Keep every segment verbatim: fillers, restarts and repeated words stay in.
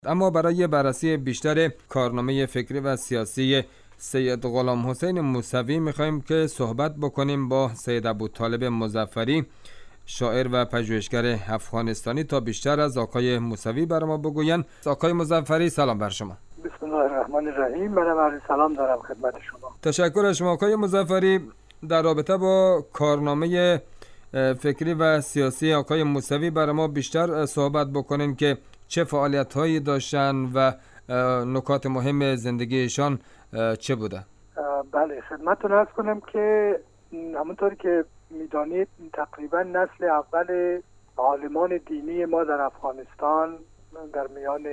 اما برای بررسی بیشتر کارنامه فکری و سیاسی سید غلام حسین موسوی میخوایم که صحبت بکنیم با سید ابوطالب مظفری، شاعر و پژوهشگر افغانستانی، تا بیشتر از آقای موسوی بر ما بگوین. آقای مظفری سلام بر شما. بسم الله الرحمن الرحیم. منم عرض سلام دارم خدمت شما. تشکر از شما. آقای مظفری، در رابطه با کارنامه فکری و سیاسی آقای موسوی بر ما بیشتر صحبت بکنین که چه فعالیت هایی داشتن و نکات مهم زندگیشان چه بوده؟ بله، خدمتتون عرض کنم که همونطوری که میدانید تقریبا نسل اول عالمان دینی ما در افغانستان در میان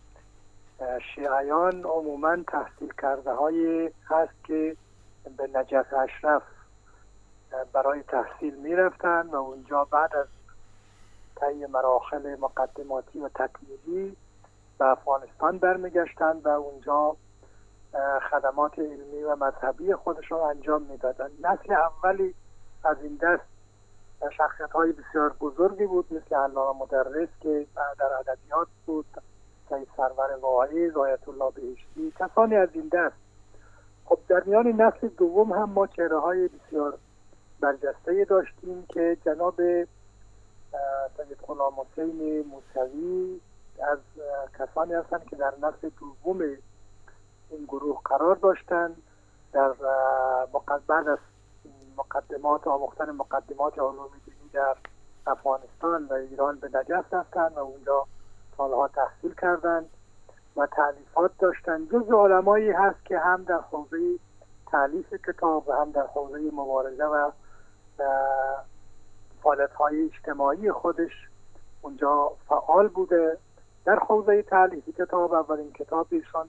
شیعیان عموما تحصیل کرده های هست که به نجف اشرف برای تحصیل می رفتن و اونجا بعد از طی مراحل مقدماتی و تکمیلی به افغانستان برمیگشتند و اونجا خدمات علمی و مذهبی خودشون انجام میدادند. نسل اولی از این دست شخصیت های بسیار بزرگی بود، مثل علامه مدرس که در ادبیات بود، سید سرور واعظ، آیت الله بهشتی، کسانی از این دست. خب در میان نسل دوم هم ما چهره های بسیار برجسته داشتیم که جناب سید غلام حسین موسوی از کسانی هستند که در نسل دوم این گروه قرار داشتند. در بعد از مقدمات آموختن مقدمات علوم دینی در افغانستان و ایران به نجف رفتند و اونجا سالها تحصیل کردند و تألیفات داشتند. جز علمایی هست که هم در حوزه تألیف کتاب و هم در حوزه مبارزه و فعالیت‌های اجتماعی خودش اونجا فعال بوده. در حوزه تألیف کتاب اولین کتاب ایشان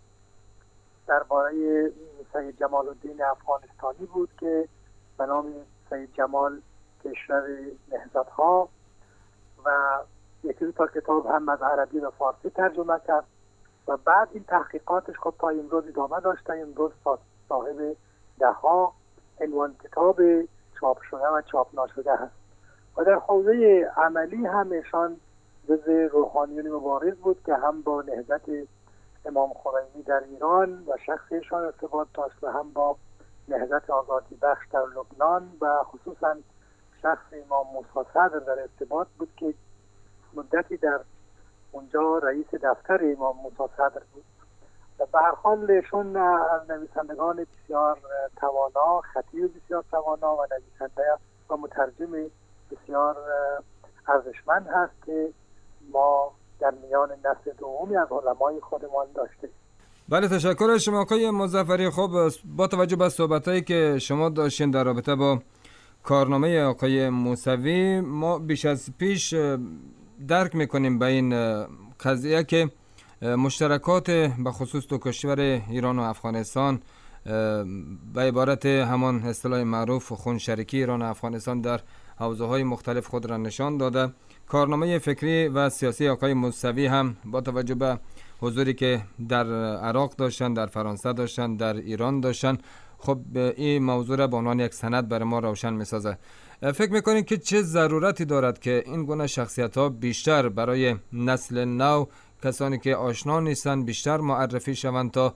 درباره سید جمال الدین افغانستانی بود که به نام سید جمال کشور نهضت‌ها، و یکی دو تا کتاب هم از عربی و فارسی ترجمه کرد و بعد این تحقیقاتش خب تا امروز ادامه داشته. امروز صاحب ده ها عنوان کتاب چاپ شده و چاپ نشده هست. و در حوزه عملی هم ایشان جز روحانیون مبارز بود که هم با نهضت امام خمینی در ایران و شخصیشان ارتباط داشت و هم با نهضت آزادی بخش در لبنان و خصوصا شخص امام موسی صدر در ارتباط بود که مدتی در اونجا رئیس دفتر امام موسی صدر بود. و به هر حال ایشون از نویسندگان بسیار توانا، خطیب بسیار توانا و نویسنده و مترجم بسیار ارزشمند هست که ما در میان نسل دومی از علمای خودمان داشته. بله، تشکر از شما آقای مظفری. خب با توجه به صحبتایی که شما داشتین در رابطه با کارنامه آقای موسوی، ما بیش از پیش درک میکنیم به این قضیه که مشترکات به خصوص دو کشور ایران و افغانستان به عبارت همان اصطلاح معروف خون شریکی ایران و افغانستان در حوزه های مختلف خود را نشان داده. کارنامه فکری و سیاسی آقای موسوی هم با توجه به حضوری که در عراق داشتن، در فرانسه داشتن، در ایران داشتن، خب این موضوع را به عنوان یک سند برای ما روشن میسازه. فکر میکنید که چه ضرورتی دارد که این گونه شخصیت ها بیشتر برای نسل نو، کسانی که آشنا نیستن، بیشتر معرفی شوند تا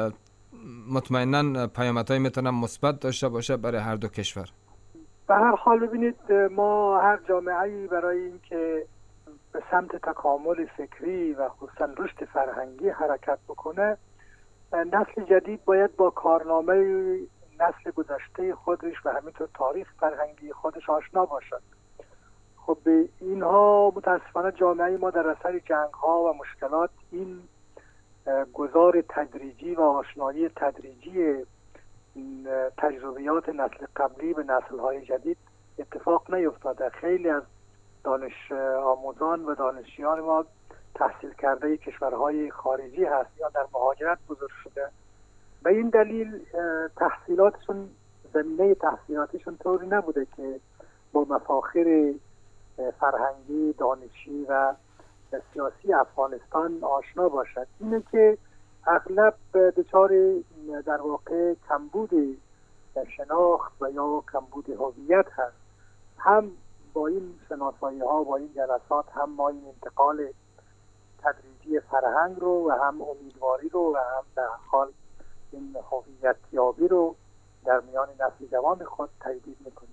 مطمئناً پیامدهای میتونن مثبت داشته باشه برای هر دو کشور؟ به هر حال ببینید، ما هر جامعه‌ای برای اینکه به سمت تکامل فکری و خصوصا رشد فرهنگی حرکت بکنه، نسل جدید باید با کارنامه نسل گذشته خودش و همینطور تاریخ فرهنگی خودش آشنا باشد. خب اینها متاسفانه جامعه ما در اثر جنگ‌ها و مشکلات این گذار تدریجی و آشنایی تدریجی تجربیات نسل قبلی به نسل‌های جدید اتفاق نیفتاده. خیلی از دانش آموزان و دانشیان ما تحصیل کرده کشورهای خارجی هست یا در مهاجرت بزرگ شده. به این دلیل تحصیلاتشون، زمینه تحصیلاتشون طوری نبوده که با مفاخر فرهنگی، دانشی و سیاسی افغانستان آشنا باشد. اینه که اغلب دچار در واقع کمبود شناخت و یا کمبود هویت هست. هم با این شناسایی ها، با این جلسات، هم با این انتقال تدریجی فرهنگ رو و هم امیدواری رو و هم در حال این هویت یابی رو در میان نسل جوان خود تجدید میکنیم.